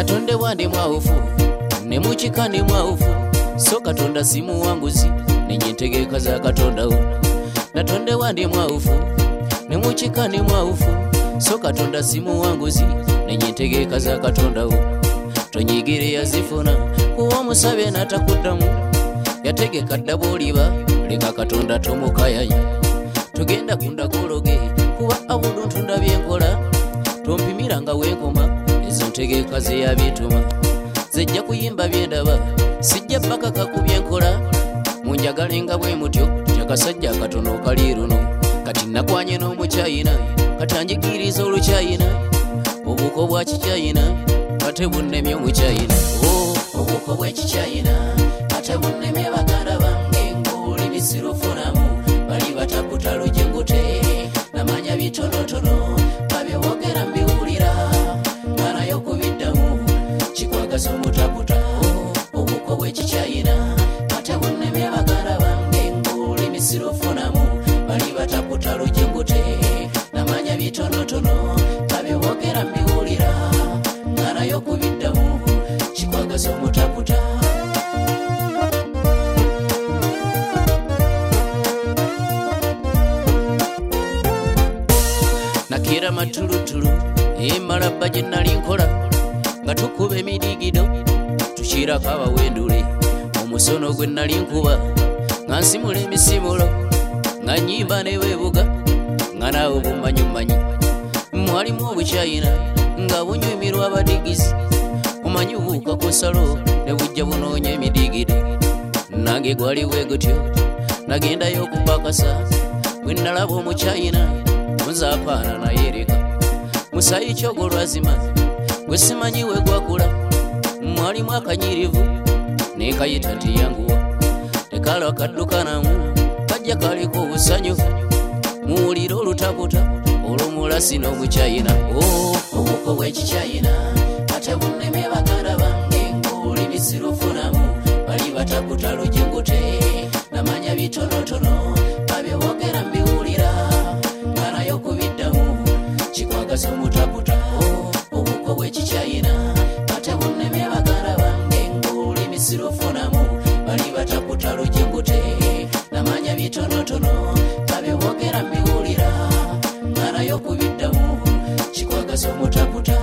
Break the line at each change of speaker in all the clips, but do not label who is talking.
Natonde wande mwaufu ne muchikane mwaufu so Katonda simu wanguzi nenyentegeka za Katonda u. Natonde wande mwaufu ne muchikane mwaufu so Katonda simu wanguzi nenyentegeka za Katonda u. Tonyigire yazifuna kuwa musabe natakuddamu yategeka ddaboliba leka Katonda tomukayayi. Tugenda kunda kologe kuba abudu ntunda byenkola tompimiranga wenkoma ezo ntegeka ze yabituma zejja kuyimba byendaba sijja bakaka ku byenkola munjagalenga bwe mutyo kyakasajja katono kali luno kati nakwanye n'omukyayina katanjigiriza olukyayina obuko bwa kikyayina kate bunnemye omukyayina obuko bw'ekikyayina kate bunnemye baganda bange ng'oli bisirufunamu bali bataputa lujengute namanya bitonotono babyewogera mbiwulira nganayo kubiddamu kikwagaza omutaputa obuko bw'ekikyayina kate bunnemye baganda bange ng'oli bisirufunamu bali bataputa lujengute namanya bitonotono babyewogera mbiwulira nganayo kubiddamu kikwagaza omutaputa. Nakira matulutulu emala baje nali nkola nga tukuba emidigido tushirako abawendule omusono gwe nali nkuba nga nsimula emisimulo nga nyimba newebuga nga nawe bumanyumanyi mwalimu obukyayina nga bunyumirwa abadigizi omanyi buuka ku nsalo ne bujja bunoonya emidigido nange gwali wegutyo nagendayo okupakasa bwe nalaba omukyayina muzapaana nayereka musayi kyogo lwazima gwe simanyi we gwakula mwalimu akanyirivu nekayita nti yanguwa tekala kaddukanamu kajja kaliko obusanyufu muwulire olutaputa olw'omulasi n'omukyayina obuko bw'ekikyayina ate bunnemye baganda bange ng'oli bisirufunamu bali bataputa lujengute namanya bitonotono babyewogera mbiwulira nganayo kubiddamu kikwagaza omutaputa obuko bw'ekikyayina ate bunnemye baganda bange ng'oli bisirufunamu bali bataputa lujengute namanya bitonotono babyewogera mbiwulira nganayo kubiddamu kikwagaza omutaputa.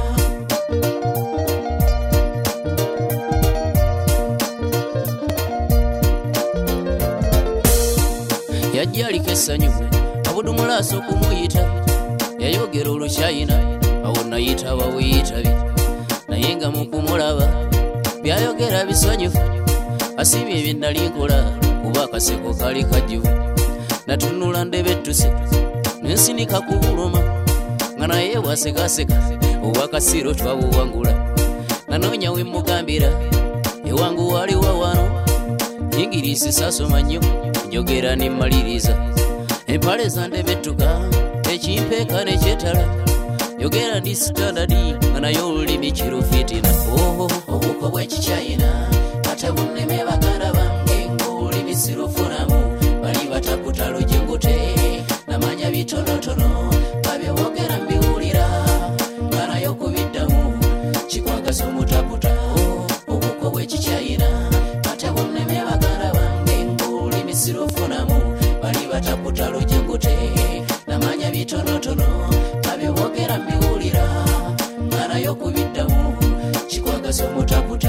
Yajja aliko essanyu abudumulaasa okumuyita yayogera olukyayina awo nayita baweyitabi naye nga mukumulaba byayogera bisanyufu asibye bye nali nkola kuba akaseko kali kajjuvu natunula ndebettuse nensinika ku buluma nga naye bwasekaseka obwakasiiro twabuwangula nanoonya we mugambira ewangu waliwa wano yingirisi sasoma nnyo njogera nemmaliriza empale zandebettuka ekimpeeka nekyetala yogera ndi standardi nga naye olulimi kirufitina obuko bw'ekikyayina ate bunnemye baganda bange ng'oli bisirufunamu bali bataputa lujengute namanya bitonotono babyewogera mbiwulira nga nayo kubiddamu kikwagaza omutaputa obuko bw'ekikyayina ate bunnemye baganda bange ng'oli bisirufunamu bali bataputa lujengute namanya bitonotono babyewogera mbiwulira nga nayo kubiddamu kikwagaza omutaputa.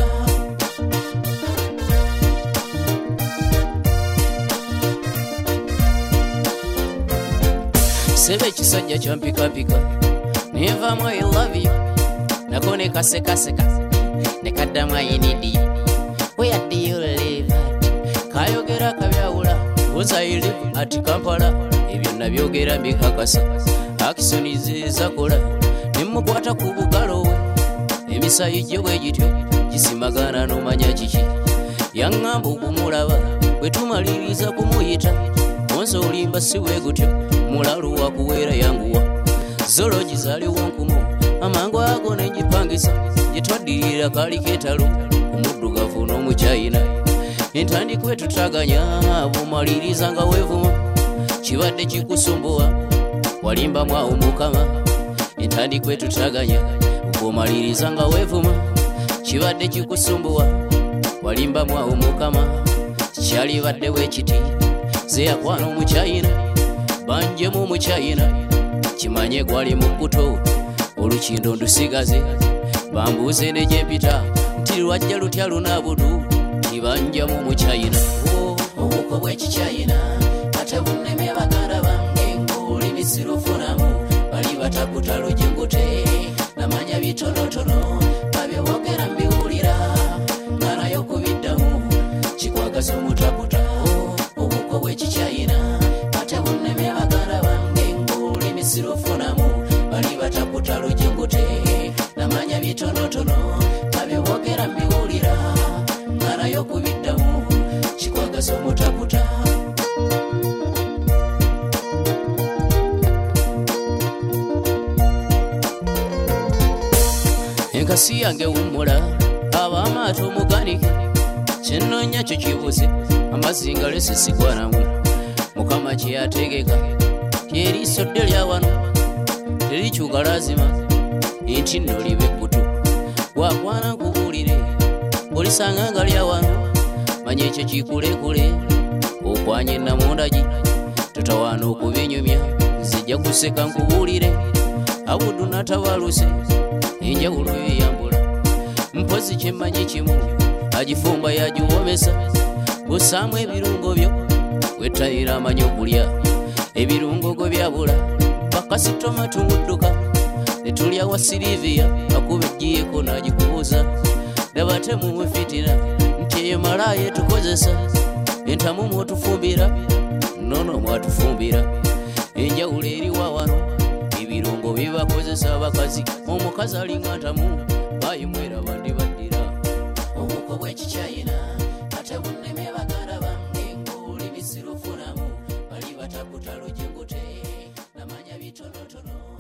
Sebe kisajja kyampikapika nenvaamu I love you nako nekasekaseka nekaddamu I need you where do you live kayogera kabyawula buza I live at Kampala ebyo nabyogera mbikakasa akisoni zezakola nemukwata ku bugalo we emisayi gye bwe gityo gisimagana n'omanya kiki yaŋŋamba okumulaba bwe tumaliriza kumuyita onse olimba si bwe gutyo mulalu wakuweera yanguwa zologi zaaliwo nkumu amangu ago negipangisa gyetwaddirira kali ketalo omuddugavu n'omukyayina entandikwe tutaganya bumaliriza nga weevuma kibadde kikusumbuwa walimbamu awo mukama entandikwe tutaganya bumaliriza nga weevuma kibadde kikusumbuwa walimbamu awo mukama kyalibadde wekiti ze yakwana omukyayina banjemu omukyayina kimanye gwali mukuto olukindo ndusigaze bambuuze ne gyempita nti lwajja lutya lunabudu tibanjamu omukyayina obuko bwekikyayina ate bunneme baganda bange ng'olimi sirufunamu bali batakuta lujengute namanya bitonotono babyewogera mbiwulira nga nayo kubiddamu kikwagaza omutaputa obuko bwekikyayina ate bunneme baganda bange ng'olimi sirufunamu bali batakuta lujengute namanya bitonotono babyewogera mbiwulira nga nayo kubiddamu kikwagaza omutaputa. Enkasi yange wumula ab'amaato muganike kyenoonya kyo kibuze amazinga lesisigwanamu mukama kyeyategeka lyeriiso dde lya wano terikyuka lazima nti nno libe ekkutu gwakwana nkubuulire olisanga nga lya wano manya ekyo kikulekule okwanye namundagi totawaana okubinyumya nzijja kuseka nkubuulire abudu natabaluse enjawulo yeyambula mpozi kyemmanyi kimu agifumba yagiwomesa busaamu ebirungo byo wetayira amanyi okulya ebirungo go byabula bakasitoma tumudduka netulya wa siriviya akuba ejjiyeko n'agikubuuza dabate mumwe fitina nti eyo malaaye tukozesa entamu mwotufumbira nono mwatufumbira enjawulo eriwa wano ebirungo bibakozesa abakazi omukazi alinga ntamu bayimwera bandi baddira obuko bwekikyayina ate bunneme baganda bange ng'olimi sirufunamu bali batakuta lujengute namanya bitonotono